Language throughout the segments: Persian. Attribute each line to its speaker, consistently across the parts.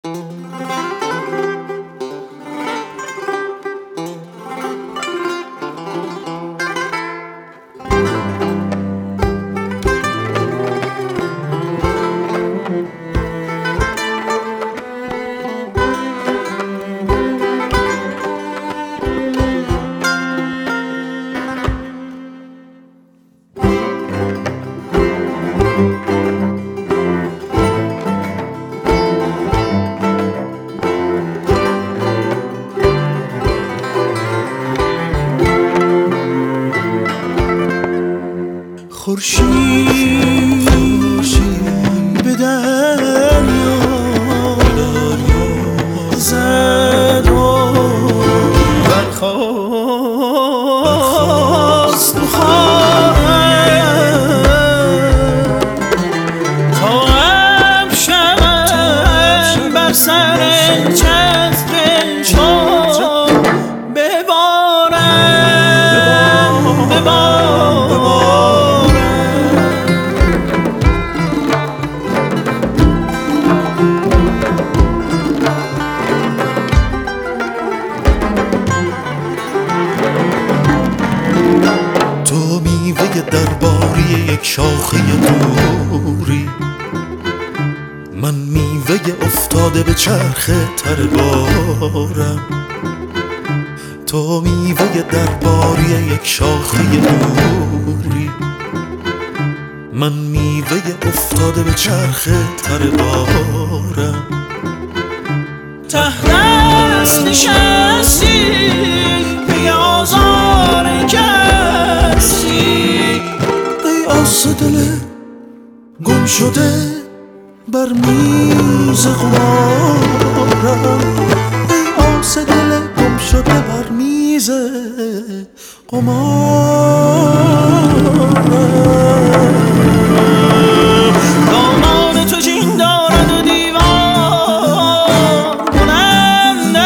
Speaker 1: خورشید به دریا زد و برخاست بخواهد تا امشب بر سر چتر شما ببارد
Speaker 2: درباری یک شاخه دوری، من میوه افتاده به چرخ تر بارم. تو میوه درباری یک شاخه دوری، من میوه افتاده به چرخ تر بارم.
Speaker 1: ته دست نشستی بی آزار کسی،
Speaker 2: ای آس دل گم شده بر میز قمارم. ای آس دل گم شده بر میز قمارم.
Speaker 1: دامان تو جین دارد و دیوار کننده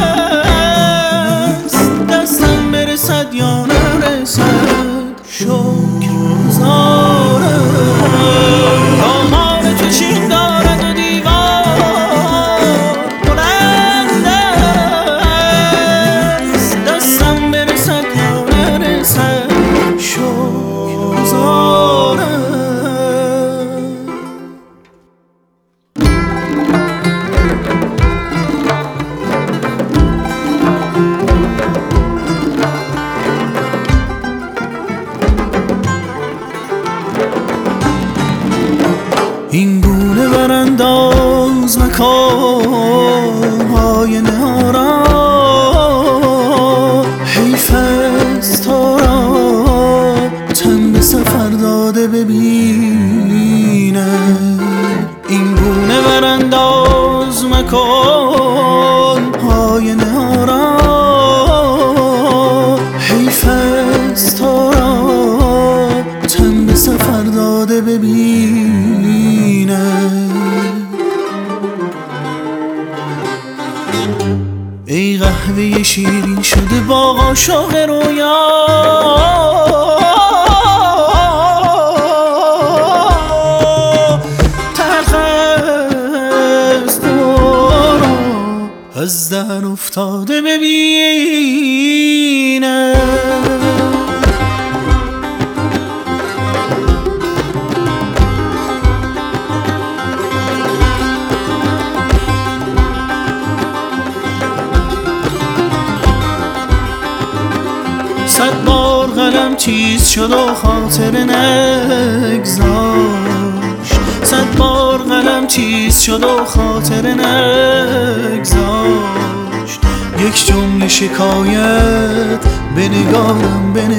Speaker 1: است، دستم برسد یا نرسد شکرگزارم. دامان تو جین دارد و دیوار کننده است، دستم برسد یا نرسد شکرگزارم. این گونه برانداز مکان آینه ها را، حیف است تو را تن به سفر داده ببینه. این گونه برانداز مکان آینه ها را، حیف است تو را تن به سفر داده ببینه. ای قهوه شیرین شده باغ عاشق رویا، تلخ است تو را از دهن افتاده ببینه. صد بار قلم تیز شد و خاطر نگذاشت، صد بار قلم تیز شد و خاطر نگذاشت. یک جمله شکایت به نگارم به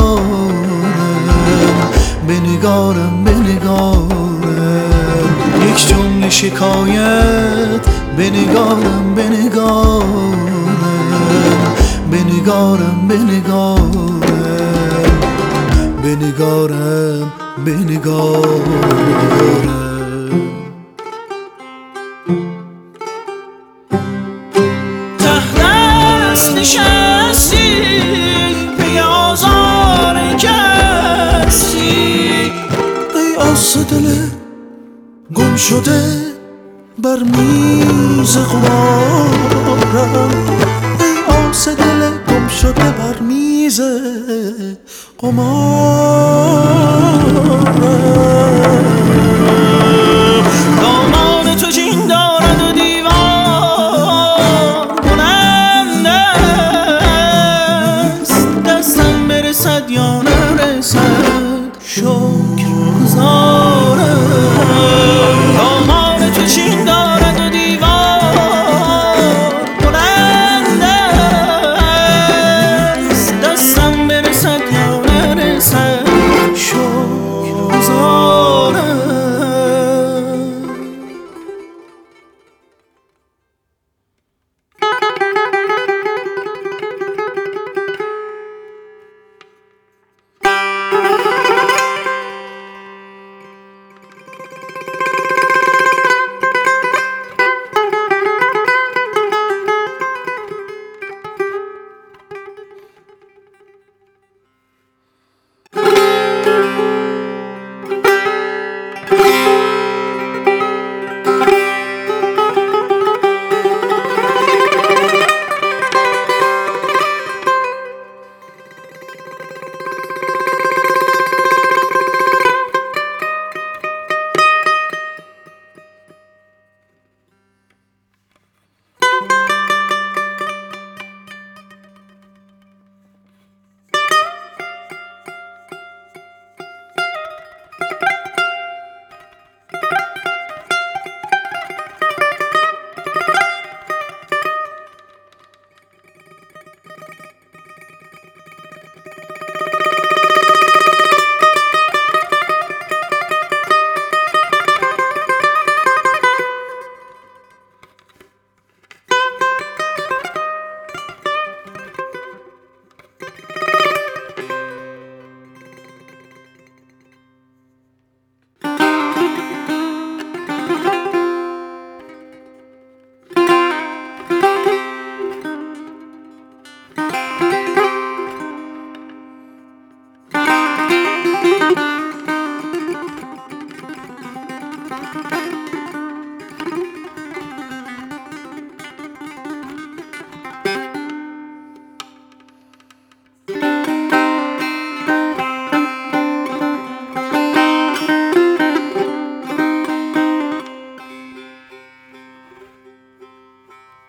Speaker 1: نگارم به نگارم به نگارم. یک جمله شکایت به نگارم به نگارم به نگارم به نگارم به نگارم به نگارم. ته دست نشستی بی آزار کسی،
Speaker 2: ای آس دل گم شده بر میز قمارم، ای آس دل گم شده بر میز قمارم.